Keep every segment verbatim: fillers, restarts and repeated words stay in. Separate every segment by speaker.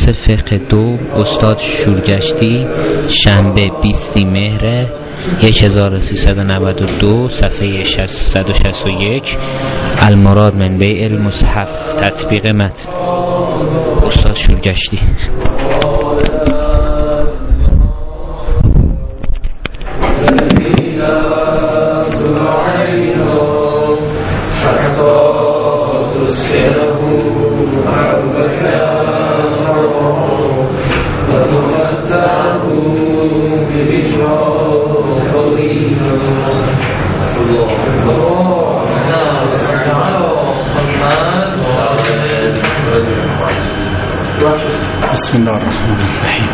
Speaker 1: درس فقه دو استاد شورگشتی، شنبه بیست مهر هزار و سیصد و نود و دو، صفحه ششصد و شصت و یک. المراد من بیع المصحف، تطبیق متن. استاد شورگشتی.
Speaker 2: بسم الله الرحمن الرحیم.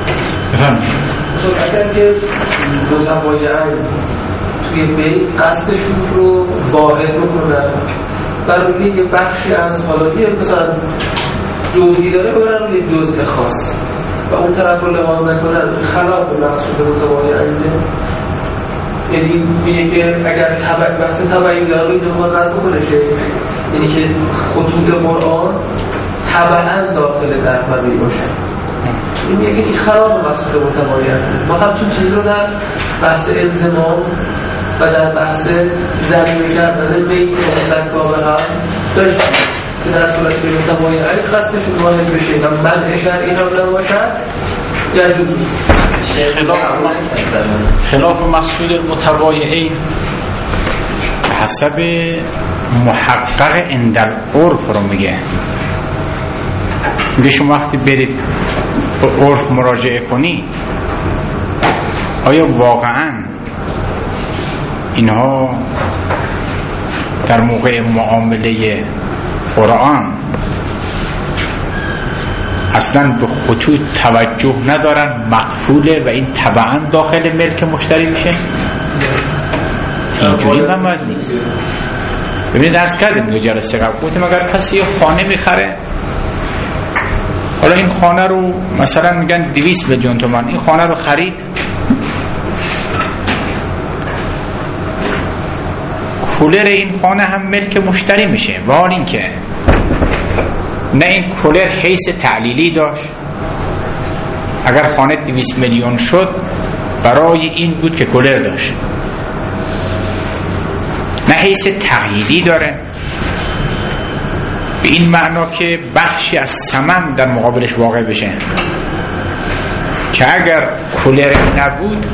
Speaker 3: اگر که متبایعاً توی بیت اصلشون رو واحد بکنن، برای یه بخشی از حالا یه مثلا جزئی داره برن روی جزء خاص و اون طرف رو لحاظ نکنن، خلاف مقصود متبایعاًه. یعنی میگه که اگر تبع بحث تبعی داره دنبال رد بکنه شه، یعنی که خطوط قرآن تبعاً داخل در فرمی باشه. این میگه این خراب مقصود متبایعاًه. ما همچون چیزی رو در بحث الزام و در بحث ضمیمه کردن بیت مطلق به هم داشتیم که در صورت که متبایعاً قصدشون واحد بشه و منع شرعی هم نباشد یجوز.
Speaker 2: خلاف مقصود متبایعین به حسب محقق عند العرف رو میگه. میگه شما وقتی برید به عرف مراجعه کنی، آیا واقعا اینها در موقع معامله قرآن اصلا به خطوط توجه ندارن، مقفوله و این تبعاً داخل ملک مشتری میشه؟ اینجوری هم باید نیست. ببینید درس کردیم دو جلسه قبل گفتیم اگر کسی یه خانه میخره، حالا این خانه رو مثلا میگن دویست میلیون تومان، این خانه رو خرید، کولر این خانه هم ملک مشتری میشه، ولی این که نه این کولر حیث تعلیلی داشت، اگر خانه دویست میلیون شد برای این بود که کولر داشت، نه حیث تقییدی داره، به این معنا که بخشی از ثمن در مقابلش واقع بشه، که اگر کولر نبود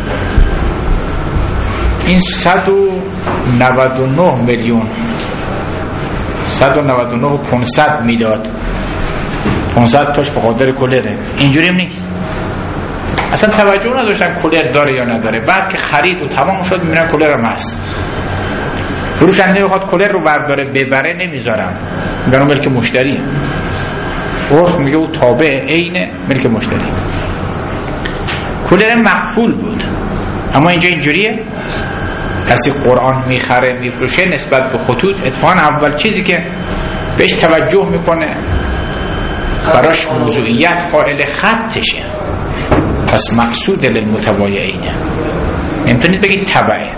Speaker 2: این صد و نود و نه میلیون صد و نود و نه و پانصد میداد، پانصد تاش به خاطر کولره. اینجوری نیست، اصلا توجه نداشتن کولر داره یا نداره. بعد که خرید و تمام شد میبینن کولر هم هست، فروشنده بخواد کولر رو برداره ببره نمیذارم، میگن ملک مشتریه. عرف میگه او تابع عین ملک مشتری. کولر مقفول بود، اما اینجا اینجوریه، کسی قرآن میخره میفروشه نسبت به خطوط اتفاقا اول چیزی که بهش توجه میکنه براش موضوعیت قائل خطشه، پس مقصود للمتبایعینه. نمیتونید بگید تبعه،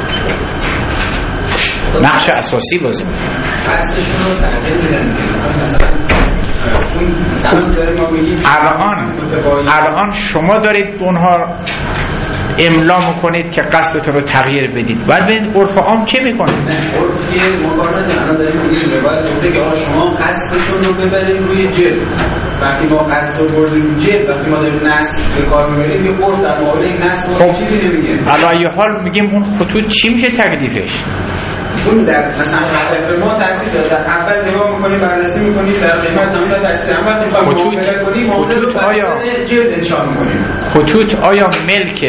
Speaker 2: نقش اساسی بازی میکنه.
Speaker 3: قصدشون رو تغییر میدن.
Speaker 2: الان الان شما دارید اونها املا میکنید که قصدتون رو تغییر بدید، باید ببینید عرف عام چه میکنه.
Speaker 3: عرف یه مقارنه الان داریم میگیم باید گفته که شما قصدتون رو ببرید روی جلد. وقتی ما قصد رو بردیم روی جلد، وقتی ما داریم نصب به کار میبریم یه عرف در مقابل این نصب خب چیزی نمیگه.
Speaker 2: الان یه حال میگیم اون خطوط چی میشه تکلیفش؟
Speaker 3: اون در مثلا هدف ما تاثیر داره. در اول نگاه میکنیم بررسی میکنیم در قیمت نمیاد تاثیر هم وقتی میخوایم معامله کنیم معامله رو بر جلد انشاء میکنیم.
Speaker 2: خطوط آیا ملک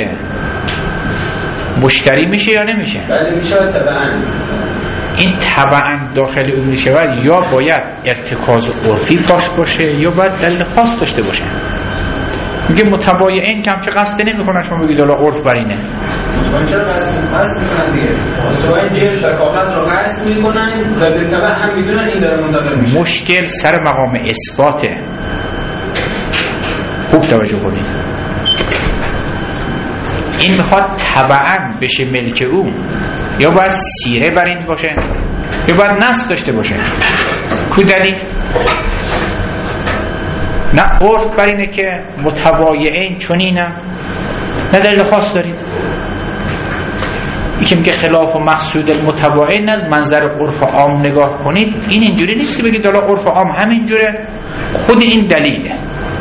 Speaker 2: مشتری میشه یا نمیشه؟
Speaker 3: بله میشه طبعا.
Speaker 2: این طبعا داخل اون میشه و یا باید ارتکاز عرفی باش باشه یا باید دلیل خاص داشته باشه. میگه متبایعین کم چه قصد نمیکنن، شما بگید حالا عرف بر اینه.
Speaker 3: من چرا قصد قصد میکنن دیگه؟ متبایعین جلد و کاغذ رو قصد میکنن و به تبع هم میدونن این داره منتقل میشه.
Speaker 2: مشکل سر مقام اثباته. خوب توجه کنید. این میخواد طبعاً بشه ملک او، یا باید سیره بر این باشه یا باید نصب داشته باشه. کدلی نه عرف بر اینه که متبایعین چنینم، نه دلیل خاص دارید. این که میگه خلاف و مقصود المتبایعین از منظر عرف عام نگاه کنید، این اینجوری نیست که بگید حالا عرف عام همینجوره، خود این دلیله.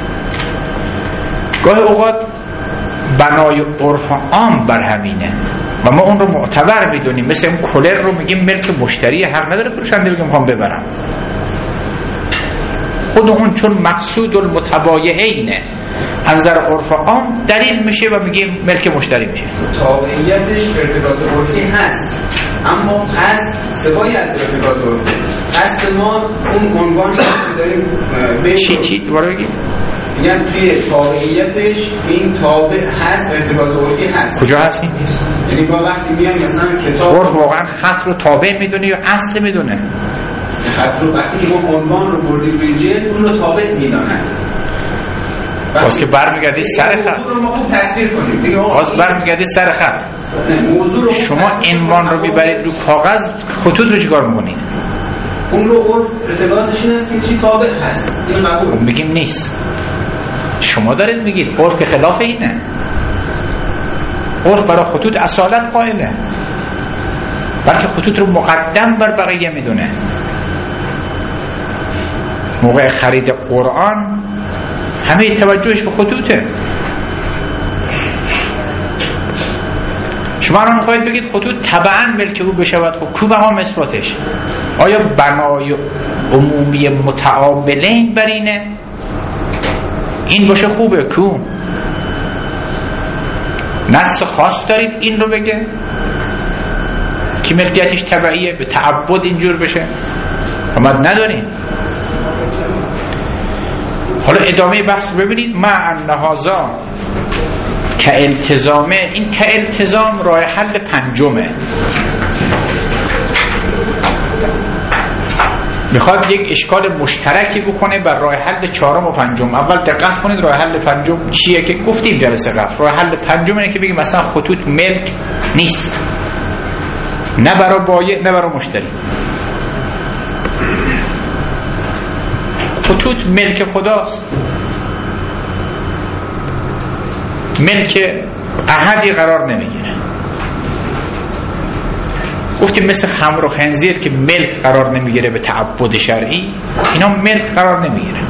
Speaker 2: گاهی اوقات بنای عرف عام بر همینه و ما اون رو معتبر میدونیم، مثل اون کولر رو میگیم ملک مشتری، حق نداره فروشنده بگیم میخوام ببرم. خود اون چون مقصود المتبایعینه نظر عرف عام دلیل میشه و میگیم ملک مشتری میشه.
Speaker 4: تابعیتش ارتباط عرفی هست، اما قصد سوایی از ارتباط عرفی. قصد ما اون عنوانی که داریم به
Speaker 2: چی چی دوباره بگید؟
Speaker 4: میگن توی تابعیتش این تابع هست، ارتباط عرفی هست.
Speaker 2: کجا هست این؟
Speaker 4: یعنی با وقتی میان مثلا کتاب
Speaker 2: عرف واقعا خط رو تابع میدونه یا اصل میدونه؟
Speaker 4: خط رو وقتی که ما عنوان رو بردیم روی جلد اون رو تابع میداند.
Speaker 2: باز که برمیگردی سر خط،
Speaker 4: موضوع رو ما خوب تصویر کنیم.
Speaker 2: باز برمیگردی سر خط. شما عنوان رو میبرید رو کاغذ، خطوط رو چیکار میکنید؟
Speaker 4: اون رو عرف ارتباطش این است که چی تابع هست، این قبول
Speaker 2: میگیم نیست. شما دارید میگید عرف خلاف اینه. عرف برای خطوط اصالت قائله، بلکه خطوط رو مقدم بر بقیه میدونه. موقع خرید قرآن همه توجهش به خطوطه. شما الان میخواید بگید خطوط طبعا ملک او بشود، خب کو مقام اثباتش؟ آیا بنای عمومی متعاملین بر اینه؟ این باشه خوبه، کو نص خاص دارید این رو بگه که ملکیتش طبعیه به تعبد اینجور بشه؟ اما نداریم. حالا ادامه بحث ببینید. مع ان هذا که التزامه، این که التزام راه حل پنجمه. میخواد یک اشکال مشترکی بکنه بر راه حل چهارم و پنجم. اول دقت کنید راه حل پنجم چیه که گفتیم جلسه قبل. راه حل پنجم اینه که بگیم مثلا خطوط ملک نیست، نه برای بایع نه برای مشتری. خطوط ملک خداست، ملک احدی قرار نمیگیره. گفتیم مثل خمر و خنزیر که ملک قرار نمیگیره به تعبد شرعی، اینا ملک قرار نمیگیره.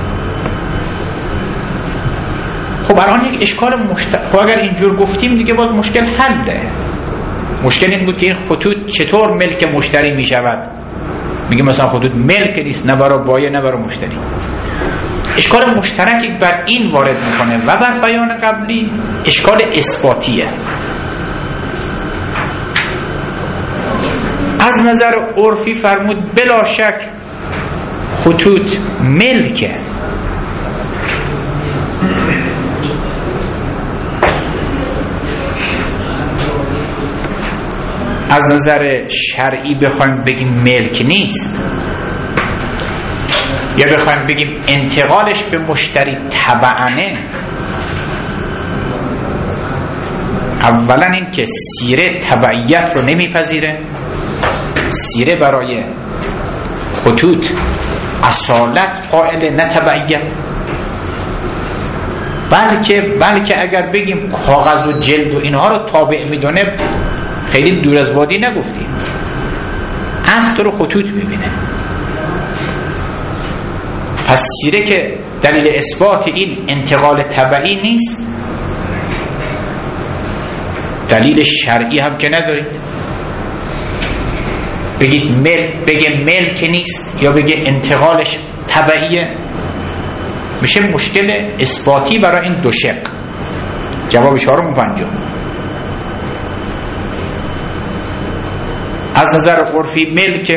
Speaker 2: خب الان یک اشکال مشترک، خب اگر اینجور گفتیم دیگه باز مشکل حله. مشکل این بود که این خطوط چطور ملک مشتری میشود. میگه مثلا خطوط ملک نیست، نه برای بایع نه برای مشتری. اشکال مشترکی بر این وارد میکنه و بر بیان قبلی اشکال اثباتیه. از نظر عرفی فرمود بلا شک خطوط ملکه، از نظر شرعی بخوایم بگیم ملک نیست، یا بخوایم بگیم انتقالش به مشتری تبعنه. اولا این که سیره تبعیت رو نمیپذیره. سیره برای خطوط اصالت قائل، نه تبعیت. بلکه بلکه اگر بگیم کاغذ و جلد و اینها رو تابع میدونه، خیلی دور از وادی نگفتیم، اصل رو خطوط میبینه. پس سیره که دلیل اثبات این انتقال تبعی نیست، دلیل شرعی هم که ندارید. بگید ملک، بگه ملک نیست یا بگه انتقالش تبعیه، میشه مشکل اثباتی برای این دو شق. جواب چهارم و پنجم. از نظر عرفی ملک،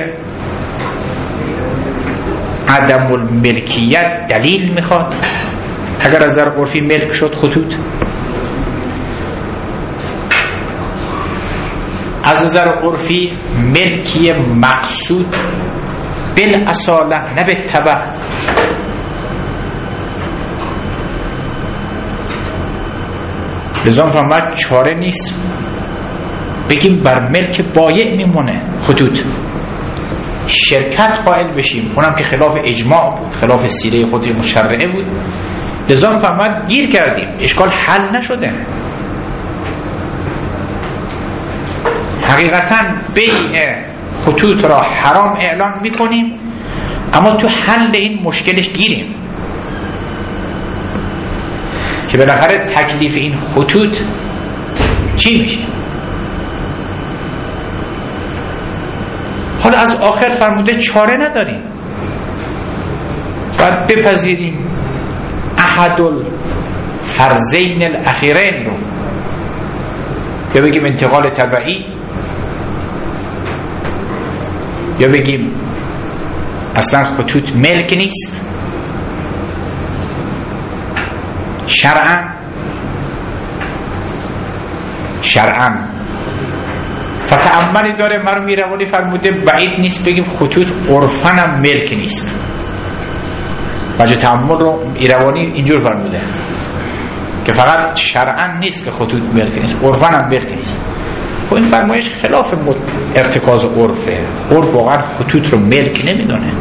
Speaker 2: عدم الملکیت دلیل میخواد. اگر از نظر عرفی ملک شد خطوط، از نظر عرفی ملکی مقصود بالاصاله نه به تبع. لذا فهمت چاره نیست بگیم بر ملک بایع میمونه خطوط. شرکت قائل بشیم، اونم که خلاف اجماع بود، خلاف سیره خود مشرعه بود. لذا فهمت گیر کردیم، اشکال حل نشده. حقیقتا بیع خطوط را حرام اعلان میکنیم، اما تو حل این مشکلش گیریم که بالاخره تکلیف این خطوط چی میشه. حالا از آخر فرموده چاره نداریم، باید بپذیریم احد الفرضین الاخیرین رو، یا بگیم انتقال تبعی، یا بگیم اصلا خطوط ملک نیست شرعاً. شرعاً فتأملی داره. مرحوم میروانی فرموده بعید نیست بگیم خطوط عرفاً هم ملک نیست. وجه تأمل رو ایروانی اینجور فرموده که فقط شرعاً نیست که خطوط ملک نیست، عرفاً هم ملک نیست. و این فرمایش خلاف ارتکاز عرفه. عرف واقعا خطوط رو ملک نمیدونه.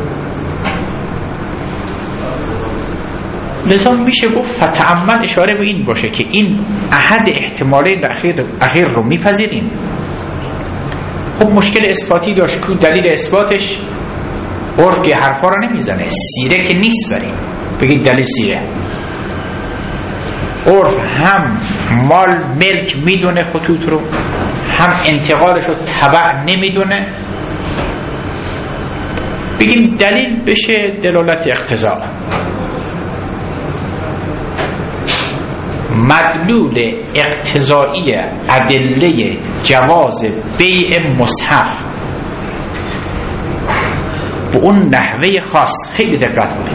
Speaker 2: لذا میشه گفت فتأمل اشاره به این باشه که این احد احتمالین اخیر, اخیر رو میپذیریم. خب مشکل اثباتی داشت که دلیل اثباتش عرف که حرفا رو نمیزنه، سیره که نیست. بریم بگید دلیل سیره. عرف هم مال ملک میدونه خطوط رو، هم انتقالش رو تبع نمیدونه. بگیم دلیل بشه دلالت اقتضا. مدلول اقتضایی ادله جواز بیع مصحف به اون نحوه خاص، خیلی دقت کنید،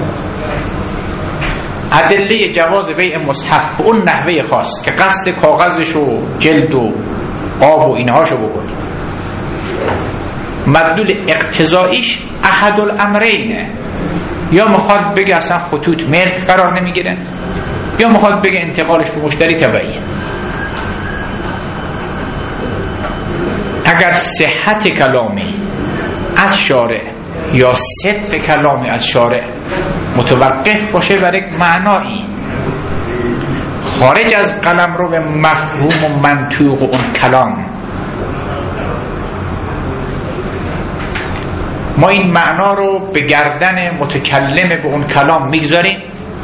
Speaker 2: ادله جواز بیع مصحف به اون نحوه خاص که قصد کاغذش و جلد و آب و اینهاشو بکنید، مدلول اقتضاییش احد الامرینه. یا میخواد بگه اصلا خطوط ملک قرار نمیگیره، یا میخواد بگه انتقالش به مشتری تبعیه. اگر صحت کلامی از شارع یا صدق کلامی از شارع متوقف باشه بر یک معنایی خارج از قلم رو به مفهوم و منطوق و اون کلام، ما این معنا رو به گردن متکلم به اون کلام میگذاریم،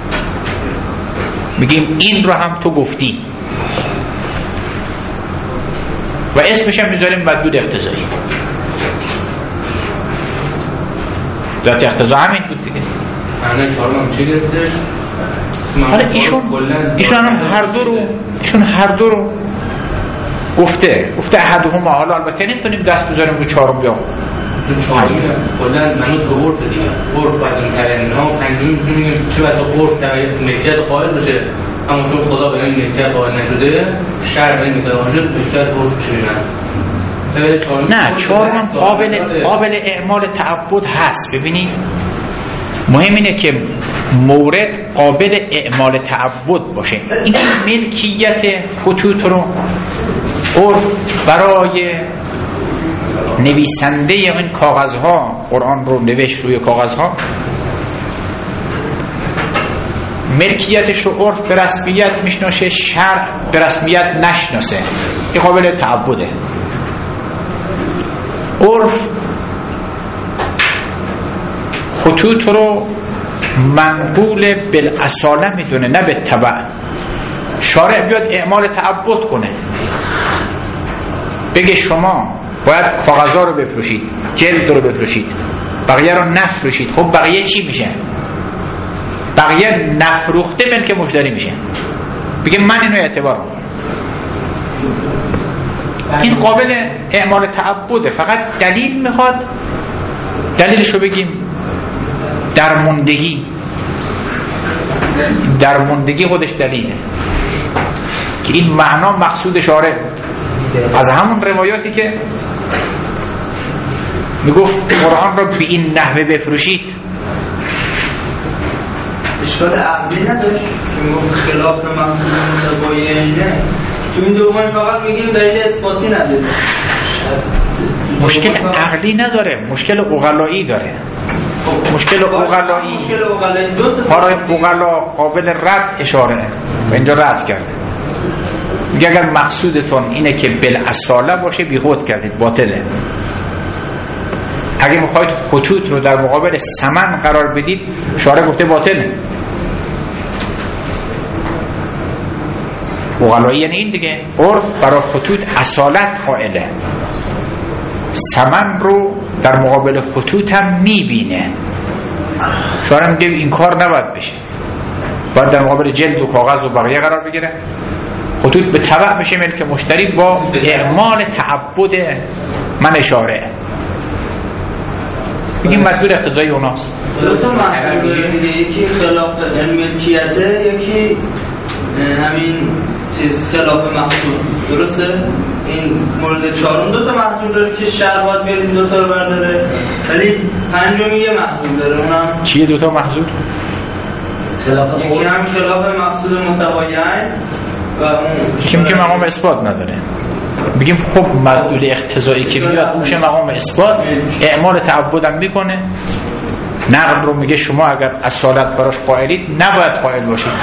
Speaker 2: میگیم این رو هم تو گفتی و اسمش هم میذاریم مدلول اقتضایی. ذات اقتضا همین بود دیگه.
Speaker 4: معنی چهارم چی گرفتش؟
Speaker 2: حالا ایشون ایشون هم هر دو رو ایشون هر دو رو گفته گفته احدهما. حالا البته نمیتونیم دست بذاریم رو چهارم یا
Speaker 4: چون چهارمی کلا منوط به عرف دیگه. عرف باید این ترین ها پنجمی میتونیم چه باید عرف ملکیت قائل بشه، اما چون خدا به این ملکیت قائل نشده شرع نمیده آنجا ملکیت عرف بشه.
Speaker 2: نه چهارم قابل قابل اعمال تعبد هست. ببینید مهم اینه که مورد قابل اعمال تعبد باشه. این ملکیت خطوط رو عرف برای نویسنده این کاغذها، قرآن رو نوشت روی کاغذها، ملکیتش رو عرف به رسمیت میشناسه، شرع به رسمیت نشناسه. این قابل تعبده. عرف خطوط رو منقول بالاصاله میدونه، نه به تبع. شارع بیاد اعمال تعبد کنه، بگه شما باید کاغذها رو بفروشید، جلد رو بفروشید، بقیه رو نفروشید. خب بقیه چی میشه؟ بقیه نفروخته ملک مشتری میشه. بگه من اینو اعتبار میکنم. این قابل اعمال تعبده، فقط دلیل میخواد. دلیلش رو بگیم درموندگی. درموندگی خودش دلیله که این معنا مقصود شارع بود. از همون روایاتی که میگفت قرآن رو به این نحوه بفروشید،
Speaker 5: اشکال عقلی نداشت که میگفت خلاف مقصود متباینه. تو این دومانی فقط میگیم دلیل اثباتی نداره.
Speaker 2: مشکل عقلی نداره، مشکل عقلایی داره. مشکل عقلایی
Speaker 5: مشکل عقلایی دو تا
Speaker 2: برای عقلا قابل رد اشاره و اینجا رد کرده. میگه اگر مقصودتون اینه که بالاصاله باشه بیخود کردید، باطله. اگه میخواید خطوط رو در مقابل سمن قرار بدید، شارع گفته باطله. عقلایی یعنی این دیگه، عرف برای خطوط اصالت قائله، سمن رو در مقابل خطوط هم میبینه. شارع میگه این کار نباید بشه، باید در مقابل جلد و کاغذ و بقیه قرار بگیره. خطوط به تبع میشه ملک مشتری با اعمال تعبد من شارع. میگیم مدلول اقتضایی اوناست.
Speaker 5: دو تا محصول داره دیگه، یکی خلاف ملکیته، یکی همین چیز خلاف محصول. درسته؟ این مورد چهارم دو تا محصول داره که شرع باید بیاریم دو تا رو برداره، ولی پنجمی یه محصول داره. اونم
Speaker 2: چیه دو تا محصول؟
Speaker 5: یکی هم خلاف محصول متباین و اون
Speaker 2: کیم که مقام اثبات نداره. میگیم خب مدلول اقتضایی که بیاد میشه مقام اثبات، اعمال تعبدم میکنه. نقل رو میگه شما اگر اصالت براش قائلید نباید قائل باشید.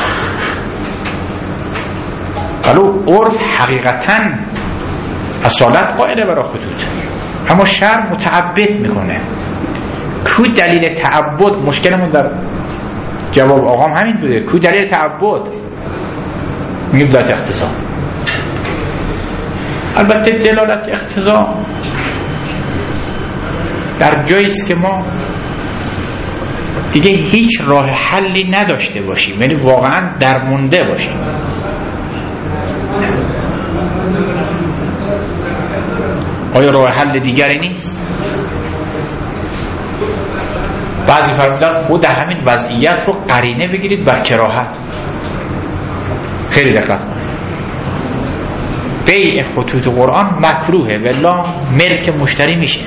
Speaker 2: ولو عرف حقیقتاً اصالت قائله برای خطوط، اما شرع متعبد میکنه. کو دلیل تعبد؟ مشکلمون در جواب آقام همین بوده. کو دلیل تعبد؟ میگیم دلالت اقتضا. البته دلالت اقتضا در جاییست که ما دیگه هیچ راه حلی نداشته باشیم، یعنی واقعا درمونده باشیم. آیا راه حل دیگری نیست؟ بعضی فرمودن خود در همین وضعیت رو قرینه بگیرید بر کراهت. خیلی دقت کنید، بیع خطوط قرآن مکروهه ولی ملک مشتری میشه.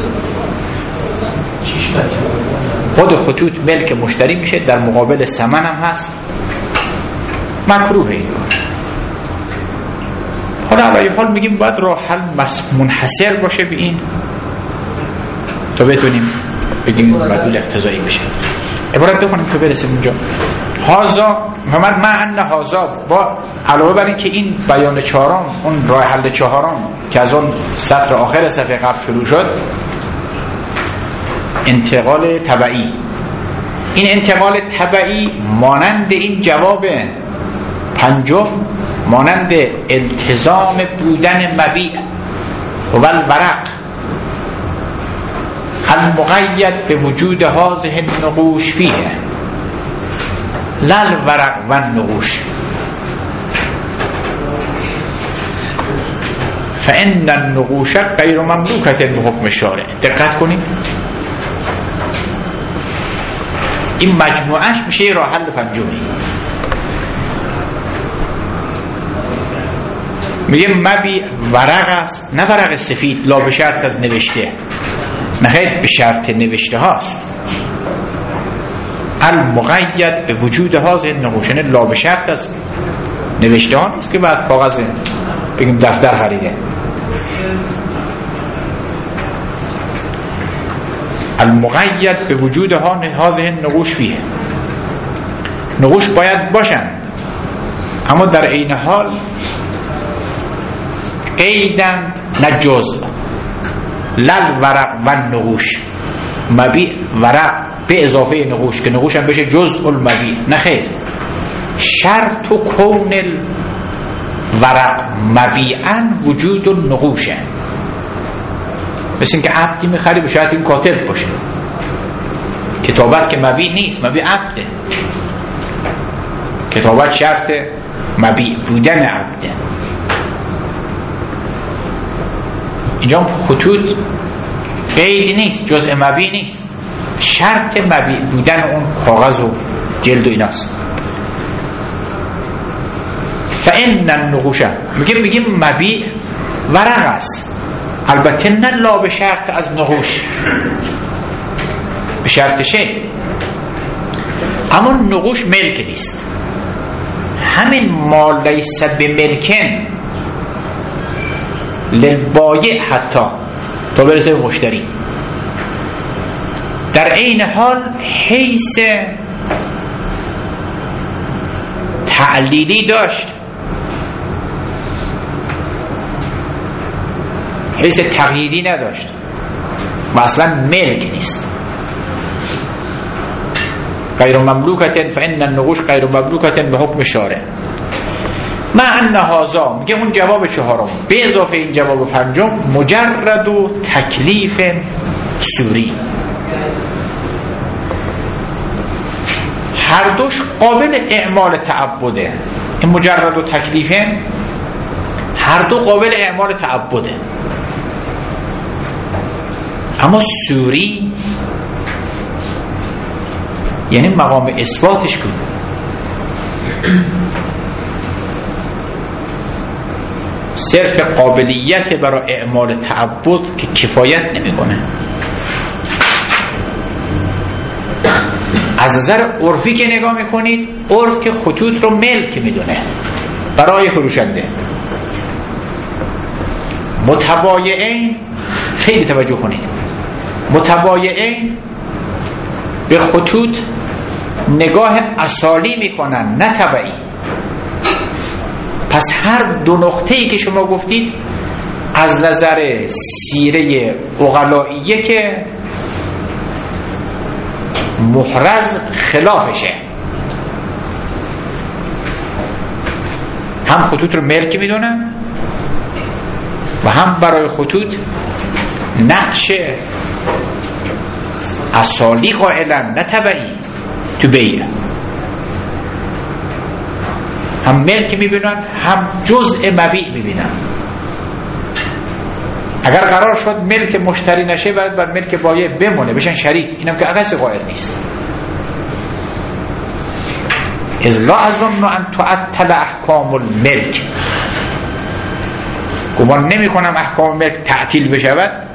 Speaker 2: خود خطوط ملک مشتری میشه، در مقابل ثمن هم هست، مکروهه این کار. حالا علی حال میگیم باید راه حل منحصر باشه به این تا بتونیم بگیم مدلول اقتضایی بشه. عبارت بخونیم تا برسیم اونجا. هازا محمد معن هازا، با علاوه بر این که این بیان چهارم، اون راه حل چهارم که از اون سطر آخر صفحه قبل شروع شد، انتقال تبعی. این انتقال تبعی مانند این جواب پنجم، مانند التزام بودن مبیع و الورق المقید به وجود هذه النقوش فیه لا الورق و النقوش فإن النقوش غیر مملوکة بحکم شارع. دقت کنید، این مجموعش میشه راه حل پنجمی. میگه مبی ورق است، نه ورق سفید، لا به شرط از نوشته، نه خیلی به شرط نوشته هاست. المقید به وجود هذه النقوش، نه لا به شرط از نوشته ها نیست که بعد کاغذ بگیم دفتر خریده. المقید به وجود هذه النقوش فیه، نقوش باید باشن اما در عین حال قیدن نه جزء. لل ورق و نقوش، مبیع ورق به اضافه نقوش که نقوش هم بشه جزء المبیع، نه خیر. شرط و کون ورق مبیعن وجود النقوشه. مثل اینکه عبدی میخری به شرط این کاتب باشه. کتابت که مبیع نیست، مبیع عبده. کتابت شرط مبیع بودن عبده. اینجا خطوط قیدی نیست، جزء مبیع نیست، شرط مبیع بودن اون کاغذ و جلد و ایناست. فإن النقوش، میگیم میگیم مبیع ورق است، البته نه لا به شرط از نقوش، به شرط شی. اما نقوش ملک نیست. همین ما لیس بملکن للبایع حتی تا برسه به مشتری. در عین حال حیث تعلیلی داشت، حیث تقییدی نداشت و اصلا ملک نیست. غیر مملوکتن فإن النقوش غیر مملوکتن به حکم شارع. مع ان هذا، میگه اون جواب چهارم به اضافه این جواب پنجم، مجرد و تکلیف سوری، هر دوش قابل اعمال تعبده. این مجرد و تکلیفن هر دو قابل اعمال تعبده، اما سوری یعنی مقام اثباتش کن. صرف قابلیت برای اعمال تعبد که کفایت نمیکنه. از نظر عرفی که نگاه میکنید، عرف که خطوط رو ملک میدونه برای فروشنده. متبایعین، خیلی توجه کنید، متبایعین به خطوط نگاه اصالی میکنن نه تبعی. پس هر دو نقطه‌ای که شما گفتید از نظر سیره عقلائیه که محرز خلافشه. هم خطوط رو ملک میدونن و هم برای خطوط نقش اصالی قائلن نه تبعی تو بیه. هم ملک میبینن هم جزء مبیع میبینن. اگر قرار شد ملک مشتری نشه باید بر ملک بایع بمونه، بشن شریک. اینم که عکس قائل نیست. اذ لا اظن ان تعطل احکام الملک، گمان نمی کنم احکام ملک تعطیل بشود.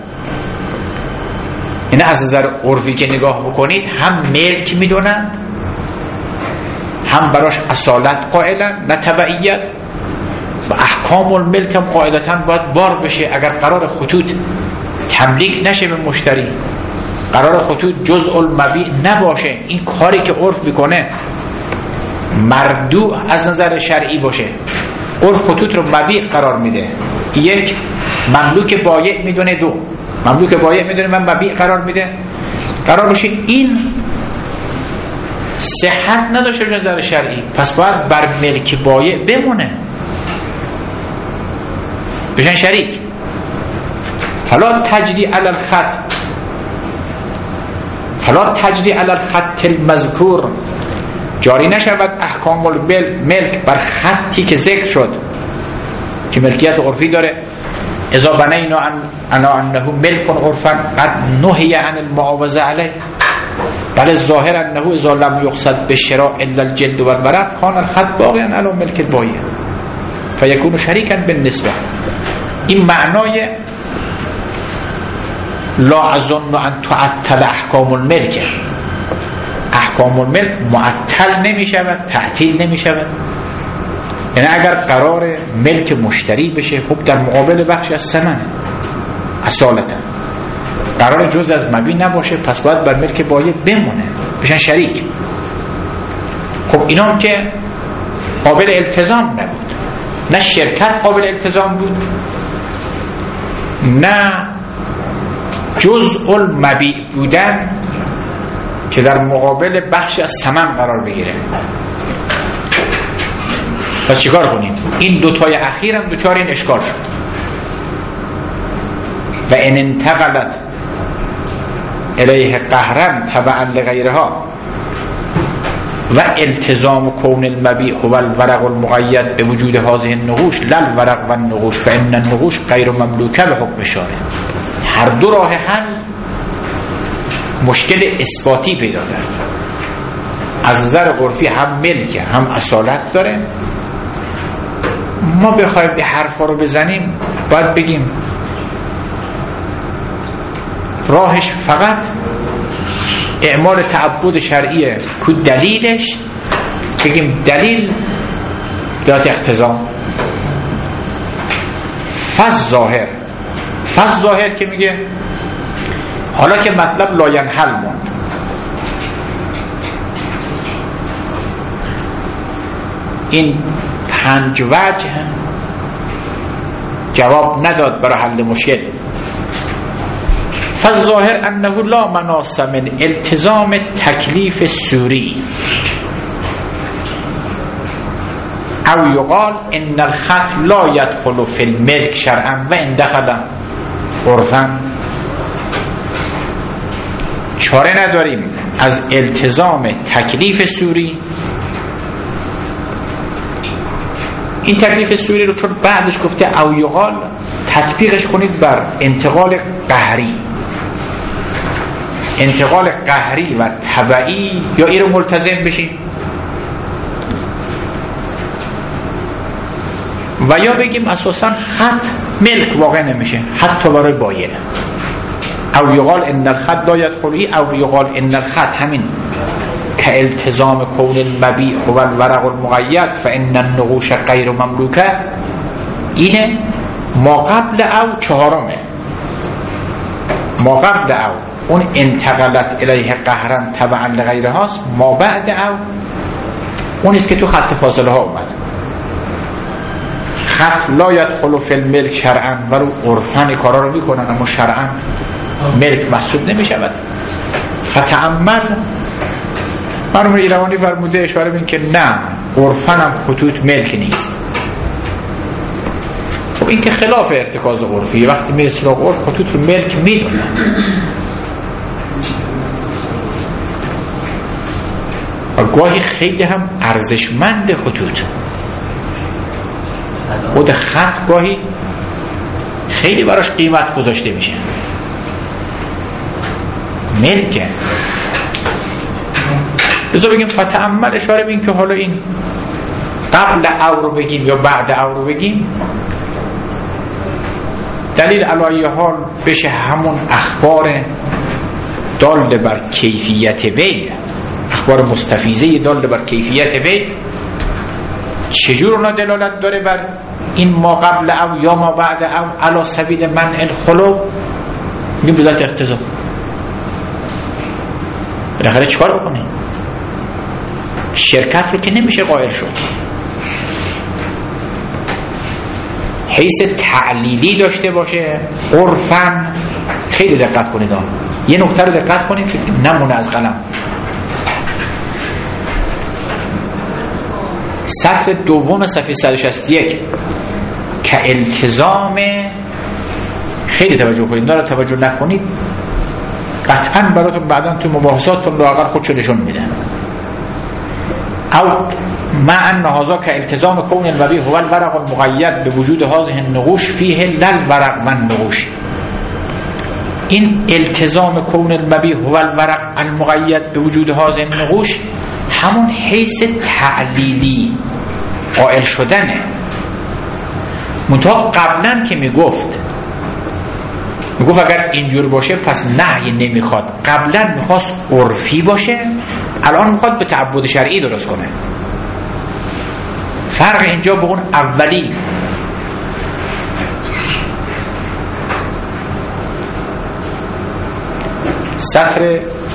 Speaker 2: این از نظر عرفی که نگاه بکنید هم ملک میدونند، هم براش اصالت قائلن نه تبعیت، و احکام الملک هم قاعدتاً باید بار بشه. اگر قرار خطوط تملیک نشه به مشتری، قرار خطوط جزء المبیع نباشه، این کاری که عرف میکنه مردوع از نظر شرعی باشه. عرف خطوط رو مبیع قرار میده، یک مملوک بایع میدونه، دو مملوک بایع میدونه من مبیع قرار میده، قرار باشه این صحت نداشته از نظر شرعی، پس باید بر ملک بایع بمونه، بشن شریک. فلا تجری علی الخط، فلا تجری علی الخط المذکور، جاری نشود احکام الملک بر خطی که ذکر شد که ملکیت عرفی داره. اذا بنینا انا انه ملک عرفا قد نهی عن المعاوضه علیه، بل ظاهر انه اذا لم يقصد بالشراء الا الجلد والورق كان الخط باقیا علی ملک البایع فیکون شریکا بالنسبه. این معنای لا اظن ان تعطل احکام الملک، احکام الملک معطل نمی شود، تعطیل نمی شود. یعنی اگر قرار ملک مشتری بشه، خب در مقابل بخش از ثمن اصالتا قرار جز از مبیع نباشه، پس باید بر ملک بایع بمونه، بشن شریک. خب اینا که قابل التزام نبود، نه شرکت قابل التزام بود، نه جزء المبیع بودن که در مقابل بخش از ثمن قرار بگیره. پس چیکار کنیم؟ این دوتای اخیر هم دوچار این اشکال شد. و ان انتقلت الیه قهرا تبعا لغیرها و التزام کون المبیع هو الورق المقید به وجود هذه النقوش لا الورق و النقوش فان النقوش غیر مملوکه به حکم شارع. هر دو راه حل مشکل اثباتی پیدا کرد. از نظر عرفی هم ملک هم اصالت داره. ما بخوایم به حرفا رو بزنیم باید بگیم راهش فقط اعمال تعبد شرعیه که دلیلش بگیم دلیل ذات اقتضا، فز ظاهر فصل ظاهر که میگه حالا که مطلب لاینحل موند، این پنج وجه جواب نداد برای حل مشکل. فالظاهر انه لا مناص من التزام تکلیف سوری او یقال ان الخط لا يدخل في الملك شرعا و ان دخل عرفا. چاره نداریم از التزام تکلیف سوری. این تکلیف سوری رو چون بعدش گفته او یقال، تطبیقش کنید بر انتقال قهری. انتقال قهری و تبعی یا این رو ملتزم بشیم و یا بگیم اساسا خط ملک واقع نمیشه حتی برای بایع. او یقال ان الخط لا يدخلی او یقال ان الخط همین که التزام کون المبیع هو الورق المقید فان النقوش غیر مملوکه، اینه ما قبل او چهارمه. ما قبل او اون انتقلت الیه قهرن تبعا لغیره هاست. ما بعد او اون است که تو خط فاصله ها اومد. خط لا يدخل فی الملک شرعا و رو عرفان کارا رو میکنن اما شرعا ملک محسوب نمیشود. فتعمل مرحوم ایروانی فرموده اشاره بین که نه عرفان هم خطوط ملک نیست. خب این که خلاف ارتکاز عرفی، وقتی میره سراغ عرف خطوط رو ملک میدونه. و گاهی خیلی هم ارزشمند خطوط، خود خط گاهی خیلی براش قیمت گذاشته میشه، ملکه. لذا بگیم فتعمل اشاره بین که حالا این قبل او رو بگیم یا بعد او رو بگیم دلیل علایه حال بشه همون اخبار دال بر کیفیت بیع، اخبار مستفیضه دال بر کیفیت بیع چجور اونا دلالت داره بر این ما قبل او یا ما بعد او علی سبیل منع الخلو. این بذات اقتضا بالاخره چکار بکنه؟ شرکت رو که نمیشه قائل شد. حیث تعلیلی داشته باشه عرفاً. خیلی دقت کنید، یه نکته رو دقت کنید که نمونه از قلم. سطر دوم صفحه صد و شصت و یک که التزام، خیلی توجه کنید، داره توجه نکنید قطعاً براتون بعداً تو مباحثاتتون لااقل خودشو نشون میده. او مع ان هذا که التزام کون المبیع هو الورق المقید به وجود هذه النقوش فیه لل ورق من نقوش. این التزام کون المبیع هو الورق المقید به وجود هذه النقوش همون حیث تعلیلی قائل شدنه. منتها قبلا که میگفت میگفت اگر اینجور باشه پس نهی نمیخواد، قبلا میخواست عرفی باشه، الان میخواد به تعبد شرعی درست کنه. فرق اینجا به اون اولی سطر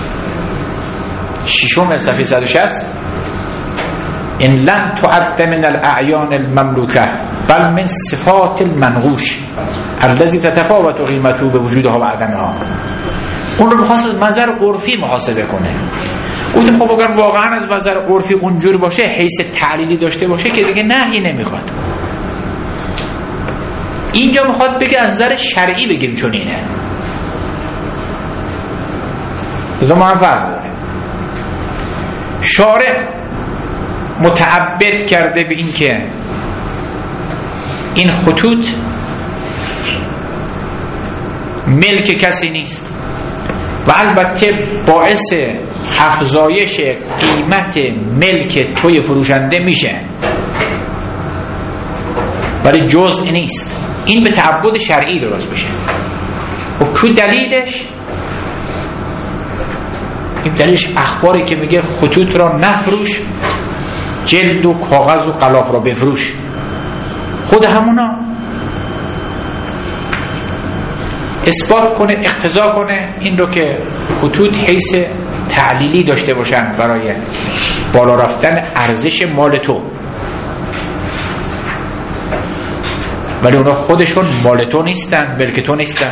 Speaker 2: ششم صفحه صد و شصت ان لن تعد من الاعیان المملوکه بل من صفات المنقوش الذي تتفاوت قیمته به وجودها و عدمها. اون رو میخواست از منظر عرفی محاسبه کنه. اون خب اگر واقعا از منظر عرفی اونجور باشه، حیث تعلیلی داشته باشه که دیگه نهی نمیخواد. اینجا میخواد بگه از نظر شرعی بگیم چون اینه. از ما هم فرق داره. شارع متعبد کرده به این که این خطوط ملک کسی نیست و البته باعث افزایش قیمت ملک توی فروشنده میشه ولی جزء نیست. این به تعبد شرعی درست بشه. و کو دلیلش؟ این دلیلش اخباری که میگه خطوط را نفروش، جلد و کاغذ و غلاف را بفروش. خود همونا اثبات کنه، اقتضا کنه این رو که خطوط حیث تعلیلی داشته باشن برای بالا رفتن ارزش مال تو، ولی اونا خودشون مال تو نیستن، ملک تو نیستن.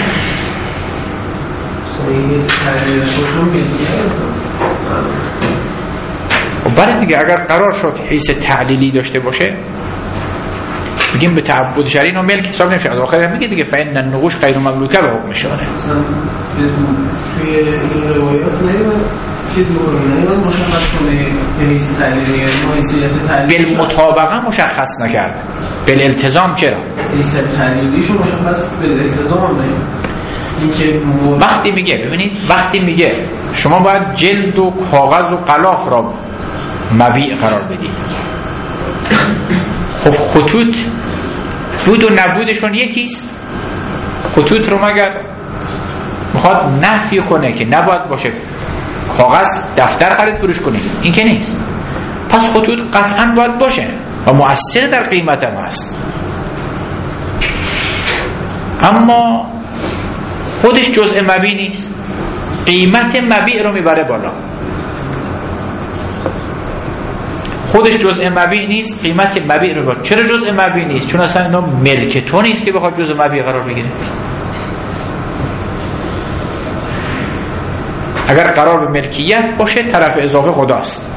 Speaker 2: و برای دیگه اگر قرار شد حیث تعلیلی داشته باشه بگیم به تعبد شرعی اینو ملک حساب نمیشه. از آخر میگه دیگه فإن النقوش غیر مملوکه به حکم شاره.
Speaker 3: توی این روایات نمیاد چیز میکنه، نمیاد مشخص کنه حیث تعلیلی یا حیثیت تعلیلی
Speaker 2: بالمطابقه مشخص نکرد، بالالتزام چرا؟
Speaker 3: حیث تعلیلیشو مشخص بالالتزام نمیاد.
Speaker 2: وقتی میگه ببینید وقتی میگه شما باید جلد و کاغذ و غلاف را مبیع قرار بدید، خب خطوط بود و نبودشون یکیست؟ خطوط رو مگر میخواد نفی کنه که نباید باشه کاغذ دفتر خرید فروش کنید؟ این که نیست. پس خطوط قطعا باید باشه و مؤثر در قیمت هم هست، اما خودش جزء مبیع نیست، قیمت مبیع رو میبره بالا. خودش جزء مبیع نیست، قیمت مبیع رو میبره. چرا جزء مبیع نیست؟ چون اصلا اینا ملک تو نیست که بخواد جزء مبیع قرار بگیره. اگر قرار به ملکیت باشه طرف اضافه خداست،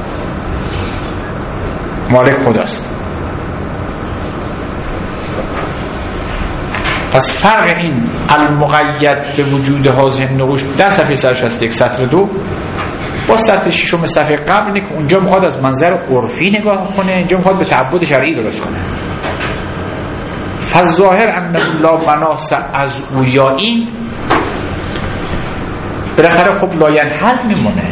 Speaker 2: مالک خداست. پس فرق این المقید به وجود هذه النقوش در صفحه صد و شصت و یک سطر دو با سطر ششم صفحه قبل اینه که اونجا میخواد از منظر عرفی نگاه کنه، اینجا میخواد به تعبد شرعی درست کنه. فالظاهر انه لا مناص از او یا این بالاخره خب لاینحل میمونه،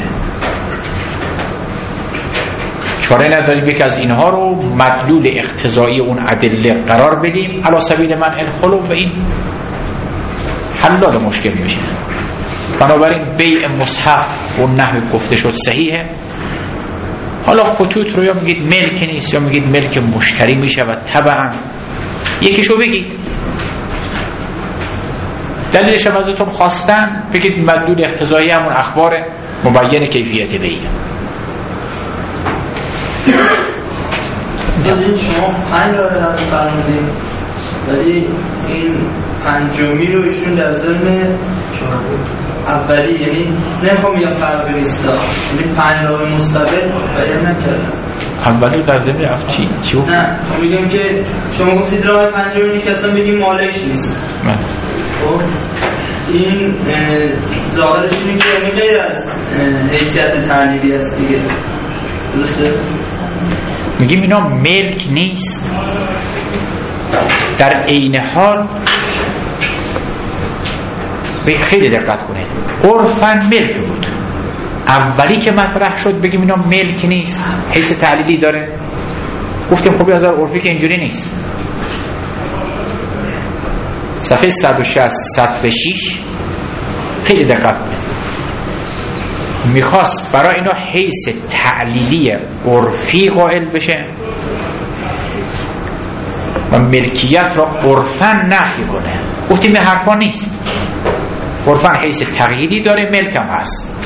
Speaker 2: چاره نداریم یک از اینها رو مدلول اقتضایی اون ادله قرار بدیم علی سبیل منع الخلو و این حلال مشکل میشه. بنابراین بیع مصحف و نحو گفته شد صحیحه. حالا خطوط رو یا میگید ملک نیست یا میگید ملک مشتری میشه و طبعا یکیشو بگید، دلیلش هم ازتون خواستن بگید مدلول اقتضایی همون اخبار مبین کیفیت بیع.
Speaker 5: مثلا شما پنج راه فرمودید ولی این پنجمی رو ایشون در ضمن اولی، یعنی نمیخوام میگم فرقی نیست، یعنی پنج راه مستقل بیان نکردم.
Speaker 2: اولی در ضمن اف چی؟ چی؟
Speaker 5: نه میگم که شما گفتید راه پنجمی که اصلا بگیم مالک نیست.
Speaker 2: من
Speaker 5: خب این ظاهرش اینه که یعنی غیر از حیثیت تعلیلی است دیگه، درسته؟
Speaker 2: میگیم اینا ملک نیست، در عین حال به خیلی دقت کنید عرفاً ملک بود. اولی که مطرح شد بگیم اینا ملک نیست، حیث تعلیلی داره، گفتیم خب از عرفی که اینجوری نیست. صفحه صد و شصت صد و شش خیلی دقت کنید، میخواست برای اینا حیث تعلیلی عرفی قائل بشه و ملکیت را عرفاً نفی کنه. گفتیم این حرفا نیست، عرفاً حیث تقییدی داره، ملکم هست.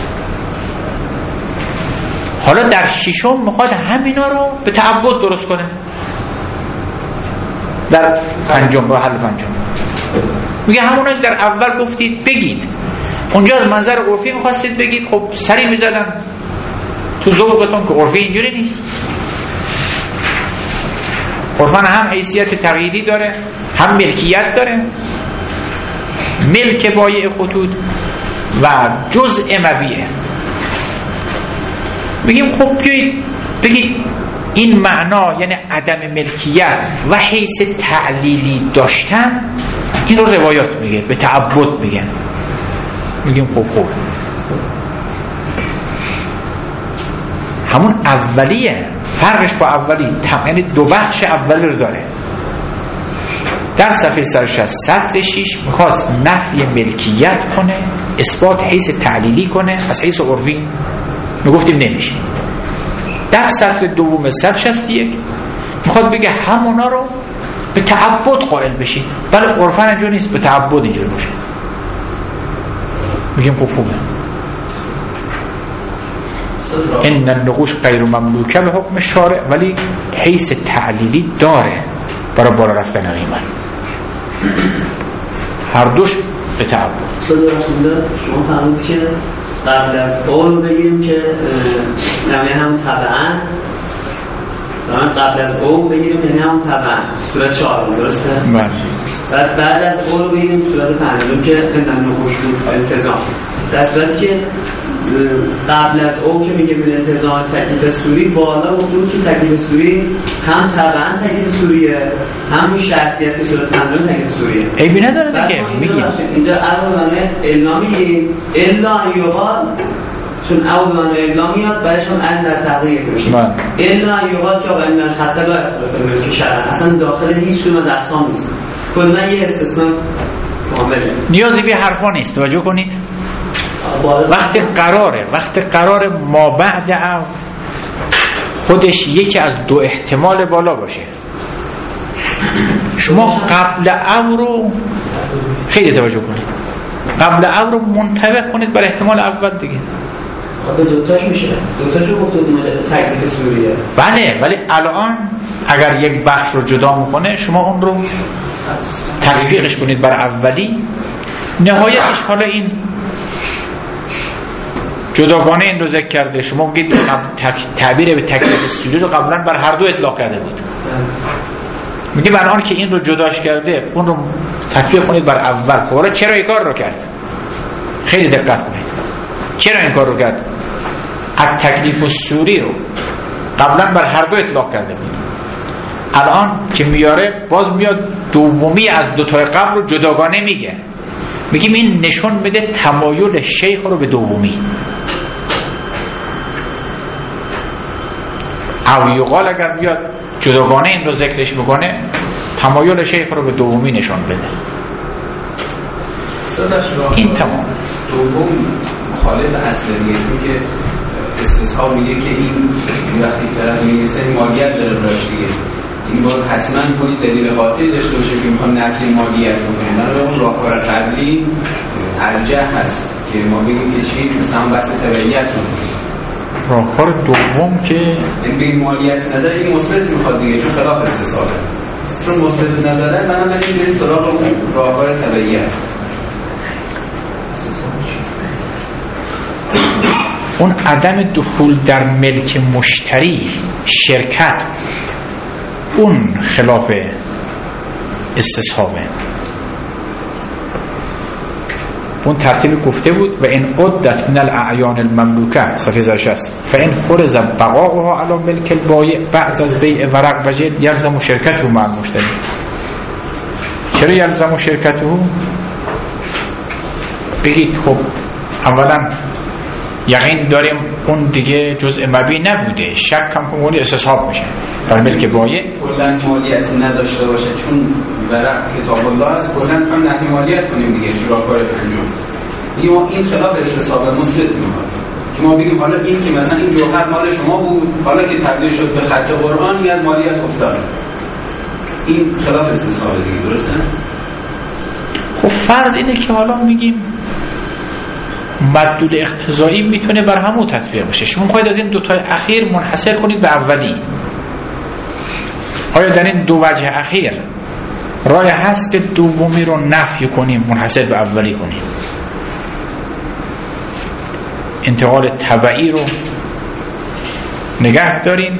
Speaker 2: حالا در ششم میخواد همینا رو به تعبد درست کنه. در پنجم راه حل پنجم میگه هموناش در اول گفتید بگید، اونجا از منظر عرفی میخواستید بگید، خب سری میزدن تو ذوقتون که عرفی اینجوری نیست. عرفان هم حیثیت تقییدی داره، هم ملکیت داره، ملک بایع خطوط و جزء مبیعه. بگیم خب بیایید بگید این معنا یعنی عدم ملکیت و حیث تعلیلی داشتن، این رو روایات میگه، به تعبد میگن. میگیم خب خوب همون اولیه، فرقش با اولی یعنی دو بخش اولی رو داره. در صفحه صد و شصت سطر شش میخواست نفی ملکیت کنه، اثبات حیث تعلیلی کنه، از حیث عرفی میگفتیم نمیشه. در سطر دوم صد و شصت و یک میخواد بگه همونا رو به تعبد قائل بشید، ولی عرفاً اینجور نیست، به تعبد اینجور باشه. میگیم خب خوبه. این النقوش غیر مملوکه به حکم شارع، ولی حیث تعلیلی داره برای بالا رفتن قیمت. هر دوش به تعبد.
Speaker 6: شما فرمودید که قبل از قول بگیم که نمیه هم طبعا قبل از قول بگیم یعنی هم طبعا صورت چهارم، درسته؟
Speaker 2: بله.
Speaker 6: بعد بعد از قول بگیم صورت پنجم که این نقوش بود التزام. در صورتی که قبل از قول که میگه به التزام تکلیف سوری، بالا بود که تکلیف سوری هم طبعا تکلیف سوریه، هم شرطیت که صورت پنجم تکلیف سوریه.
Speaker 2: عیبی نداره دیگه. میگیم
Speaker 6: اینجا اولا الا میگیم الا یقال، چون اولا الا میاد بعدش هم ان در تغییر میشه. الا یقال که آقا ان حتی لا اختلاف ملک شرعا اصلا داخل هیچ کدوم از اقسام نیست، کلا یه استثناء کامله.
Speaker 2: نیازی به حرفا نیست. توجه کنید. وقتی قراره وقتی قراره ما بعد خودش یکی از دو احتمال بالا باشه، شما قبل او رو خیلی توجه کنید، قبل او رو منطبق کنید بر احتمال اول دیگه.
Speaker 6: خب دوتاش میشه، دوتاش رو گفتید تکلیف سوریه.
Speaker 2: بله، ولی الان اگر یک بخش رو جدا میکنه شما اون رو تطبیقش کنید بر اولی، نهایتش حالا این جداگانه این رو ذکر کرده. شما بگید تعبیر به تکلیف سوری رو قبلا بر هر دو اطلاق کرده بود، میگه الان که این رو جداش کرده اون رو تطبیق کنید بر اول. خب چرا این کار رو کرد؟ خیلی دقت کنید. چرا این کار رو کرد؟ از تکلیف سوری رو قبلا بر هر دو اطلاق کرده بود، الان که میاره باز میاد دومی از دو تای قبل رو جداگانه میگه. میگیم این نشون بده تمایل شیخ رو به دومی. او یقال اگر بیاد جداگانه این رو ذکرش بکنه، تمایل شیخ رو به دومی نشون بده. این تمام.
Speaker 7: دوم مخالف اصل دیگه، چون که استصحاب میگه که این وقتی که طرف میگه مالیت داره براش دیگه، این باید حتما کنید دلیل قاطعی داشته باشه که میخوام نقل مالیت بکنیم. من اون راهکار قبلی ارجح هست که ما بگیم که چی مثلا بحث تبعیت بکنیم.
Speaker 2: راهکار دوم که
Speaker 7: این بگیم مالیت نداره، این مثبت میخواد دیگه، چون خلاف استصحابه. چون مثبت نداره من هم بریم سراغ اون راهکار تبعیت.
Speaker 2: اون عدم دخول در ملک مشتری شرکت، اون خلاف استصحابه. اون ترتیب گفته بود و این عدت من الاعیان المملوکه صفحه شصت فإن فرض بقاؤها علی ملک البایع بعد از بیع ورق و جلد یلزم شرکته مع المشتری. چرا یلزم شرکته؟ بگید خب اولا یقین داریم اون دیگه جزء مبی نبوده، شک کم کنونی استصحاب میشه در ملک بایع.
Speaker 7: کلن مالیت نداشته باشه چون ورق کتاب الله هست، کلن هم نفی مالیت کنیم دیگه. راهکار پنجم ما این خلاف استصحاب مثبت میخواد که ما بگیم حالا این که مثلا این جوهر مال شما بود، حالا که تبدیل شد به خط قرآن از مالیت افتاد، این خلاف استصحاب دیگه. درسته؟
Speaker 2: خب فرض اینه که حالا میگیم مدلول اقتضایی میتونه بر همون تطبیق بشه. شما میخواید از این دوتای اخیر منحصر کنید به اولی. آیا در این دو وجه اخیر راه هست که دومی رو نفی کنیم منحصر به اولی کنیم؟ انتقال تبعی رو نگه داریم،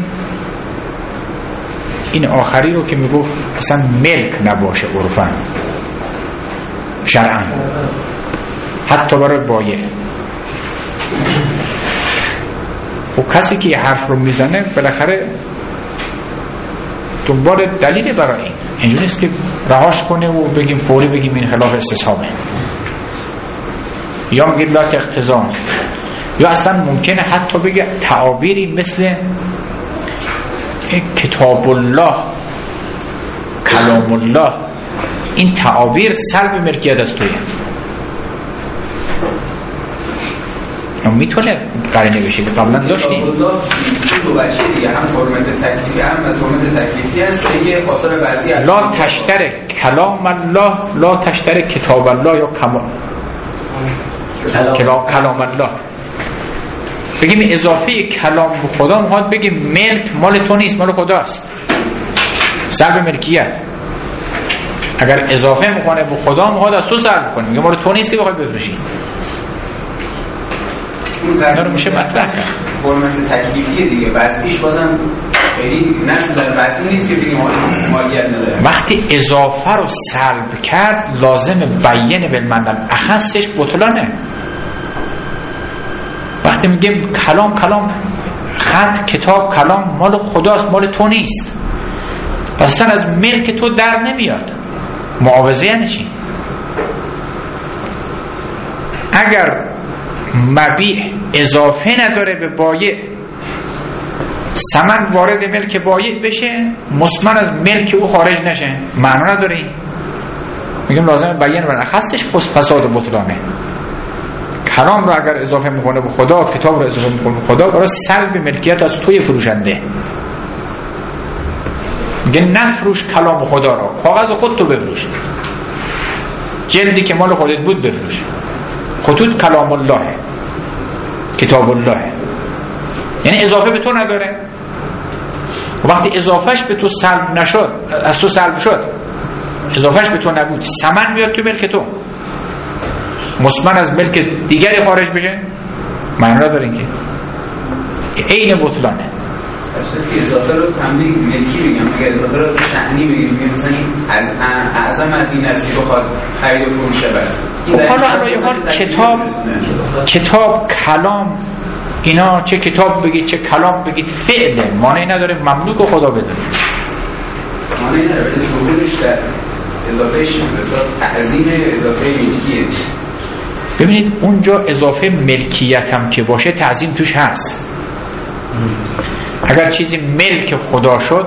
Speaker 2: این آخری رو که میگفت اصلا ملک نباشه عرفاً شرعاً حتی برای بایع. و کسی که یه حرف رو میزنه بالاخره دنبال دلیل برای این، اینجوری نیست که رهاش کنه و بگیم فوری بگیم این خلاف استصحابه، یا میگه لات اقتضا، یا اصلا ممکنه حتی بگه تعابیری مثل کتاب الله کلام الله، این تعابیر سلب ملکیت از تویه. میتونه قرینه بشه که قبلا داشتیم.
Speaker 7: الله دو بچه دیگه، هم حرمت تکلیفی هم از حرمت تکلیفی هست که یه آثار بعضی
Speaker 2: لا تشتر کلام الله لا تشتر کتاب الله یا کما کلام کلام الله، بگیم اضافه کلام به خدا میخواد بگیم ملک مال تو نیست، مال خداست، سلب ملکیت. اگر اضافه میکنه به خدا میخواد از تو سلب میکنه، میگه مال تو نیست که بخوای بفروشی. اینا رو میشه مطرح کرد.
Speaker 7: حرمت تکلیفیه دیگه، وضعیش بازم خیلی نسل در وضعی نیست که بگیم مالیت نداره.
Speaker 2: وقتی اضافه رو سلب کرد لازم بیان بالمنن اخصش بطلانه. وقتی میگیم کلام کلام خط کتاب کلام مال خداست، مال تو نیست، پس اصلا از ملک تو در نمیاد. معاوضه یعنی چی؟ اگر مبیع اضافه نداره به بایع، ثمن وارد ملک بایع بشه، مسمن از ملک او خارج نشه، معنا نداره. این میگم لازم بیان بر اخصش فساد و بطلانه. کلام رو اگر اضافه میکنه به خدا، کتاب رو اضافه میکنه به خدا، برای سلب ملکیت از توی فروشنده. میگه نفروش کلام خدا رو، کاغذ خود تو بفروش، جلدی که مال خودت بود بفروش. خطوط کلام الله، کتاب الله، یعنی اضافه به تو نداره. وقتی اضافهش به تو سلب نشد، از تو سلب شد، اضافهش به تو نبود، ثمن میاد تو ملک تو، مسمن از ملک دیگری خارج بشه، معنی نداره که عین بطلانه.
Speaker 7: اضافه رو تملیک ملکی بگم، اگر اضافه رو شأنی بگیم، مثلا از اعظم از این است که بخواد خرید و فروش شود.
Speaker 2: حالا برای حال کتاب کتاب کلام اینا، چه کتاب بگید چه کلام بگید فعله، معنی نداره مملوک و خدا بدونه،
Speaker 7: معنی نداره. ظهورش در اضافهش مثلا تعظیم اضافه ملکیه.
Speaker 2: ببینید اونجا اضافه ملکیت هم که باشه تعظیم توش هست. اگر چیزی ملک خدا شد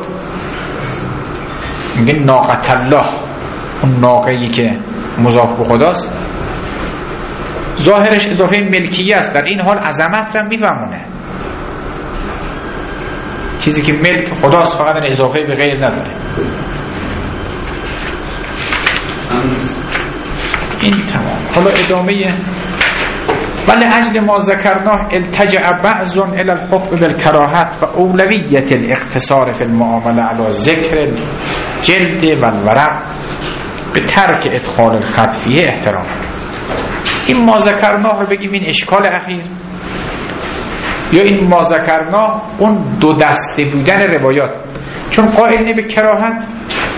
Speaker 2: میگه ناقة الله، اون ناقه‌ای که مضاف به خداست ظاهرش اضافه ملکیه است، در این حال عظمت را میفهمونه. چیزی که ملک خداست فقط اضافه به غیر نداره. این تمام. حالا ادامه ولی اجل ما ذکرناه التجع بعض الى الحكم بالكراهت و اولویت الاقتصار في المعامله على ذکر الجلد و الورق به ترک ادخال الخط فیه احترام. این ما ذکرناه رو بگیم این اشکال اخیر، یا این ما ذکرناه اون دو دسته بودن روایات، چون قائلین به کراهت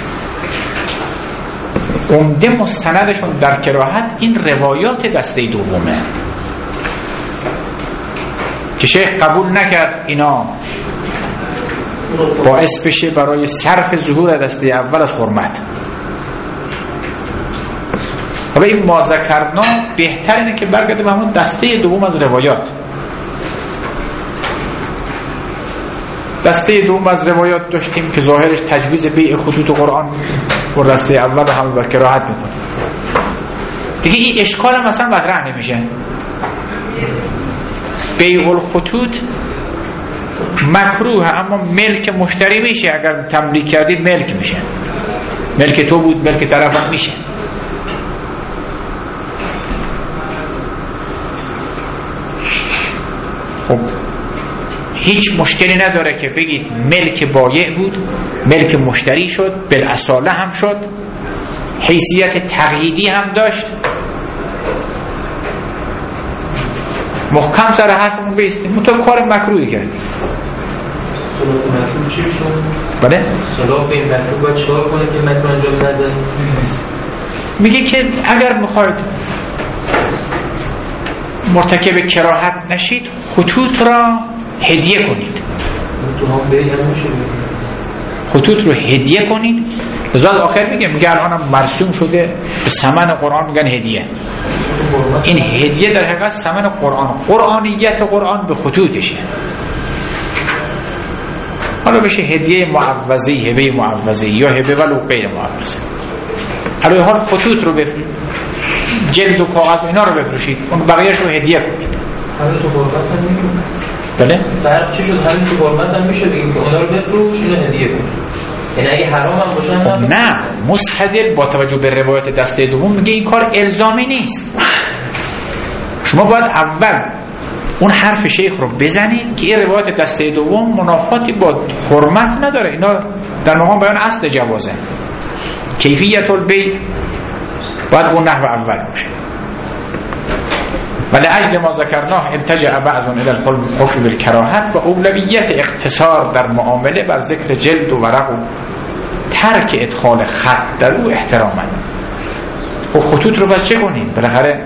Speaker 2: عمده مستندشون در کراهت این روایات دسته دومه که شیخ قبول نکرد اینا باعث بشه برای صرف ظهور دسته اول از حرمت. و این ما ذکرنا بهتر اینه که برگرده به همون دسته دوم از روایات. دسته دوم از روایات داشتیم که ظاهرش تجویز بیع خطوط قرآن و دسته اول همه بر کراهت میکنه دیگه. این اشکال مثلا مطرح نمیشه. بیع الخطوط مکروه، اما ملک مشتری میشه، اگر تملیک کردید ملک میشه، ملک تو بود ملک طرف هم میشه. خب هیچ مشکلی نداره که بگید ملک بایع بود، ملک مشتری شد، بالاصاله هم شد، حیثیت تقییدی هم داشت. محکم سر حرفمون بیستیم، مطمئن کار مکروهی کردیم.
Speaker 3: صلاف مکروه چی میشون؟
Speaker 2: بله؟
Speaker 3: صلاف این مکروه باید چهار کنه که مکروه انجام نده؟
Speaker 2: میگه که اگر میخواید مرتکب کراهت نشید خطوط را هدیه کنید.
Speaker 3: تو هم بیع هم میشه
Speaker 2: خطوط رو هدیه کنید. لذا آخر میگه میگه الانم مرسوم شده به ثمن قرآن، میگن هدیه. این هدیه در حقیقت ثمن قرآن، قرآنیت قرآن به خطوطشه. حالا بشه هدیه معوضه، هبه معوضه یا هبه ولو غیر معوضه. حالا حال خطوط رو بفروشید، جلد و کاغذ و اینا رو بفروشید، اون بقیه‌اش رو هدیه کنید.
Speaker 3: همین تو قربت هم میکنه.
Speaker 2: بله؟
Speaker 3: فرق چی شد؟ همین تو قربت هم میشه دیگه که اونا رو بفروش اینو هدیه کن. یعنی اگه حرام هم باشن
Speaker 2: خب نه، مستدل با توجه به روایت دسته دوم میگه این کار الزامی نیست. شما باید اول اون حرف شیخ رو بزنید که این روایت دسته دوم منافاتی با حرمت نداره. اینا در مقام بیان اصل جوازه. کیفیت البیع باید اون نحو اول باشه. ولأجل ما ذکرناه التجأ بعض الى الحكم بالکراهت و اولویت اقتصار در معامله بر ذکر جلد و ورق و ترک ادخال خط در او احتراما. و خطوط رو بس چه کنید؟ بالاخره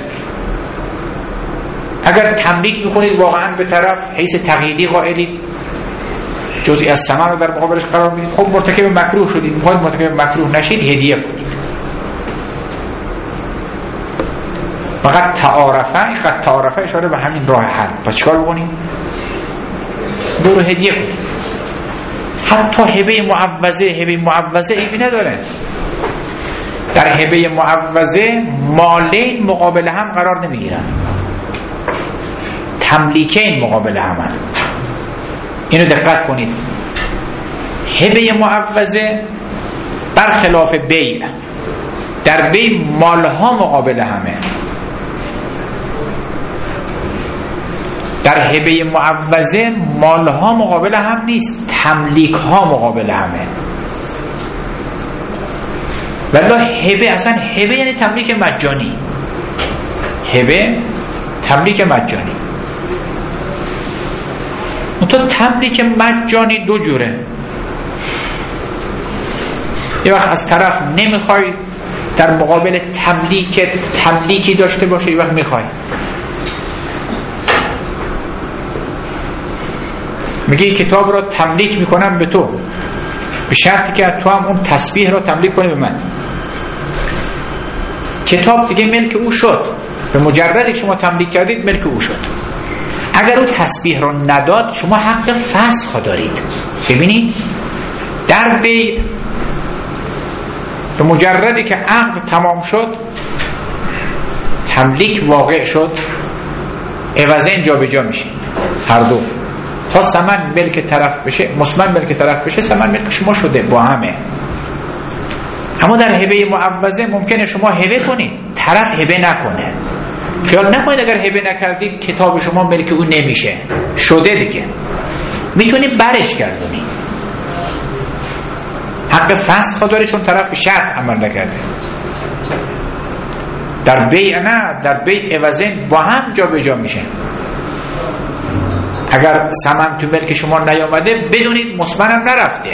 Speaker 2: اگر تملیک میکنید واقعا به طرف حیث تقییدی قائلید، جزئی از ثمن رو در مقابلش قرار میدید، خب مرتکب مکروه شدید، میخواید مرتکب مکروه نشید هدیه کنید. فقط تعارفه، فقط تعارفه اشاره به همین راه حل. پس چیکار بکنیم؟ دو رو هدیه کنیم. حتی هبه معوضه، هبه معوضه ایبی نداره. در هبه معوضه مالین مقابل هم قرار نمیگیرن، تملیکین مقابل هم. اینو دقت کنید. هبه معوضه برخلاف بیع، در بیع مالها مقابل همه. در هبه معوضه مالها مقابل هم نیست، تملیکها مقابل همه. ولی هبه اصلا هبه یعنی تملیک مجانی. هبه تملیک مجانی. اونطور تملیک مجانی دو جوره. یه وقت از طرف نمیخوای در مقابل تملیک تملیکی داشته باشه، یه وقت میخوای. میگه کتاب رو تملیک میکنم به تو به شرطی که تو هم اون تسبیح رو تملیک کنی به من. کتاب دیگه ملک او شد، به مجردی شما تملیک کردید ملک او شد. اگر او تسبیح رو نداد شما حق فسخ دارید. ببینید در بیع به مجردی که عقد تمام شد تملیک واقع شد، عوضین جا به جا میشه هر دو. تا ثمن ملک طرف بشه، مسمن ملک طرف بشه، ثمن ملک شما شده با همه. اما در هبه معوضه ممکنه شما هبه کنید طرف هبه نکنه. خیال نکنید اگر هبه نکردید کتاب شما ملک او نمیشه، شده دیگه، میتونید برش گردونید. حق فسخ داره چون طرف شرط عمل نکرده. در بیع نه، در بیع عوضین با هم جا به جا میشه. اگر ثمن تو ملک شما نیامده بدونید مسمنم نرفته.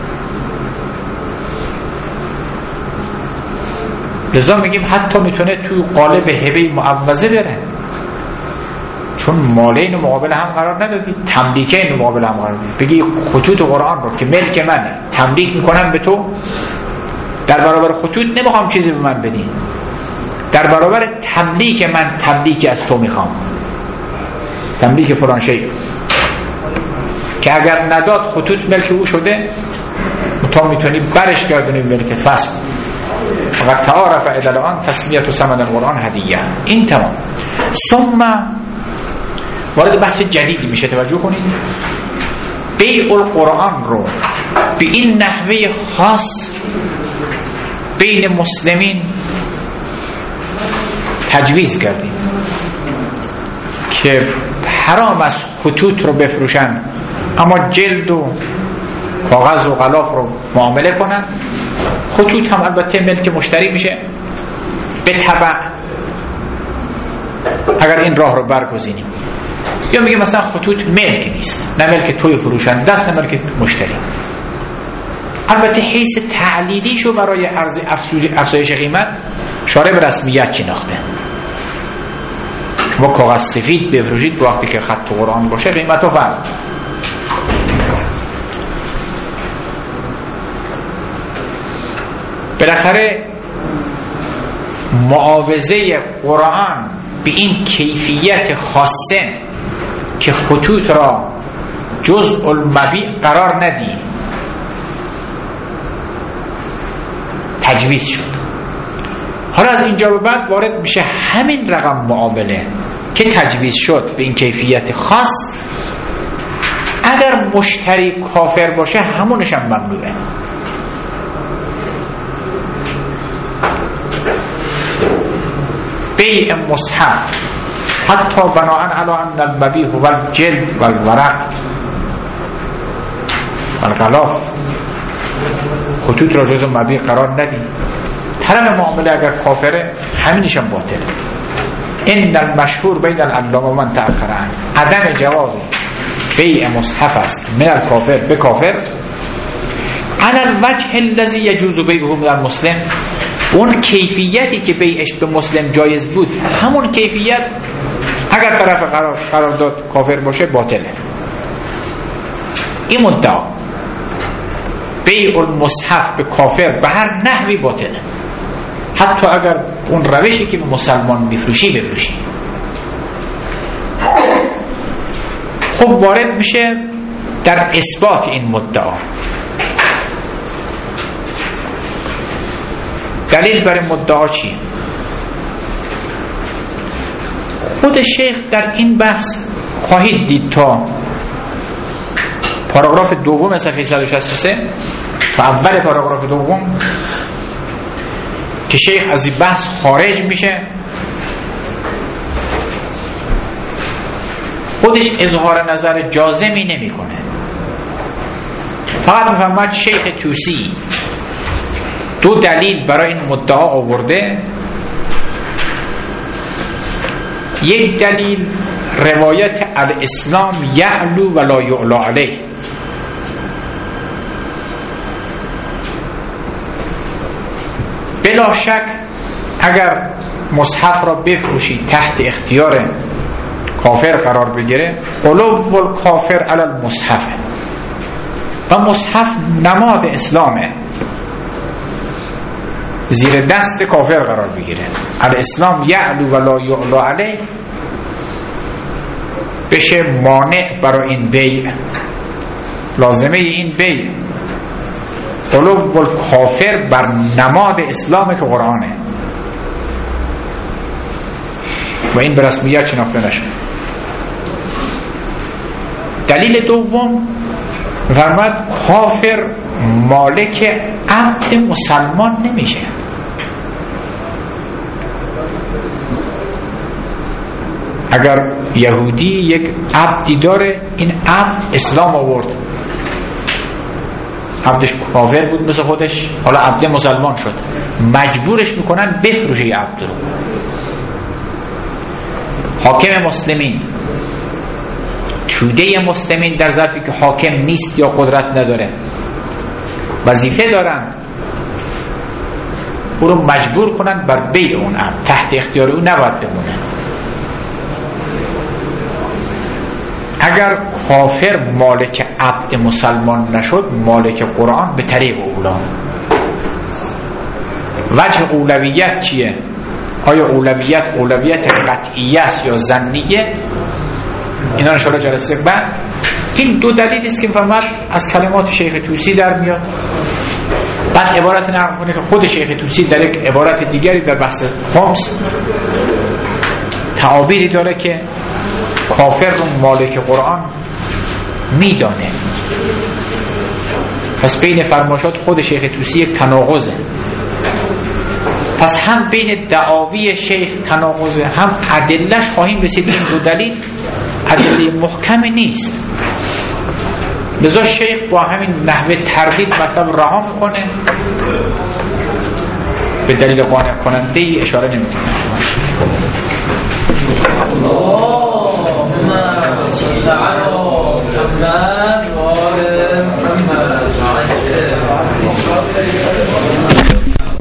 Speaker 2: لذا میگیم حتی میتونه تو قالب هبه معوضه بره، چون مالین مقابل هم قرار ندادید، تملیکین مقابل هم قرار ندادید. بگی خطوط قرآن رو که ملک منه تملیک میکنم به تو، در برابر خطوط نمیخوام چیزی به من بدین، در برابر تملیک من تملیک از تو میخوام، تملیک فلان شیء که اگر نداد خطوط ملک او شده، تا میتونی برش گردونی ملک فسخ. فقط تعارف ادل آن تسمیت و ثمن القرآن هدیه. این تمام. ثم وارد بحث جدیدی میشه، توجه کنید. بیع القرآن رو به این نحوه خاص بین مسلمین تجویز کردیم که حرام از خطوط رو بفروشن اما جلد و کاغذ و غلاف رو معامله کنن. خطوط هم البته ملک مشتری میشه به تبع اگر این راه رو برگزینیم. یا میگه مثلا خطوط ملک نیست، نه ملک توی فروشن دست، نه ملک مشتری. البته حیث تعلیلیشو برای افزایش قیمت شارع به رسمیت شناخته. شما کاغذ سفید بفروشید وقتی که خط قرآن باشه قیمتو فرق. بالاخره معاوضه قرآن به این کیفیت خاصه که خطوط را جزء المبیع قرار ندی تجویز شد. حالا از اینجا به بعد وارد میشه همین رقم معامله که تجویز شد به این کیفیت خاص. اگر مشتری کافر باشه همونش هم ممنوعه. بیع مصحف حتی بناء علی ان المبیح هو الجلد والورق والغلاف، خطوط را جز مبیح قرار ندید. طرف معامله اگر کافره همینش هم باطله. این المشهور بین العلامه و من تأخر عنه عدم جواز بیع مصحف است من الکافر به کافر علی الوجه الذی یجوز بیعه من المسلم، اون کیفیتی که بیعش به مسلم جایز بود همون کیفیت اگر طرف قرار قرارداد کافر باشه باطله. این مدعا بیع المصحف به کافر به هر نحوی باطله، حتی اگر اون روشی که به مسلمان میفروشی بفروشی. خب وارد میشه در اثبات این مدعا. دلیل برای مدعا چیه؟ خود شیخ در این بحث خواهید دید تا پاراگراف دوم صفحه صد و شصت و سه تا اول پاراگراف دوم که شیخ از این بحث خارج میشه، خودش اظهار نظر جازمی نمی کنه، فقط میفرماید شیخ طوسی دو دلیل برای این مدعا آورده. یک دلیل روایت الاسلام یعلو ولا یعلا علیه، بلا شک اگر مصحف را بفروشی تحت اختیار کافر قرار بگیره، علو الکافر علی المصحف، و مصحف نماد اسلامه، زیر دست کافر قرار بگیره، الاسلام یعلو ولا یعلا علیه، بشه مانع برای این بیع. لازمه این بیع علو الکافر بر نماد اسلام که قرآنه و این به رسمیت شناخته نشد. دلیل دوم فرمود کافر مالک عبد مسلمان نمیشه. اگر یهودی یک عبدی داره، این عبد اسلام آورد، عبدش کافر بود مثل خودش، حالا عبد مسلمان شد، مجبورش میکنن بفروشه یه عبد رو. حاکم مسلمین، توده مسلمین در ظرفی که حاکم نیست یا قدرت نداره وظیفه دارن او رو مجبور کنن بر بیع اون عبد، تحت اختیار او نباید بمونه. اگر کافر مالک عبد مسلمان نشد، مالک قرآن به طریق اولا. وجه اولویت چیه؟ آیا اولویت اولویت قطعیه است یا ظنیه؟ اینا انشاءالله جلسه بعد. این دو دلیلی است که فرمود از کلمات شیخ طوسی در میاد. بعد عبارت نقل کنه که خود شیخ طوسی در یک عبارت دیگری در بحث خمس تعابیری داره که کافر رو مالک قرآن میدانه. پس بین فرماشات خود شیخ طوسی یک تناقضه. پس هم بین دعاوی شیخ تناقضه، هم ادله‌اش خواهیم رسید. این دو دلیل ادله محکم نیست، لذا شیخ با همین نحوه تردید مطلب رها میکنه، به دلیل قانع کننده ای اشاره نمیکنه. اللهم صل علی محمد و آل محمد.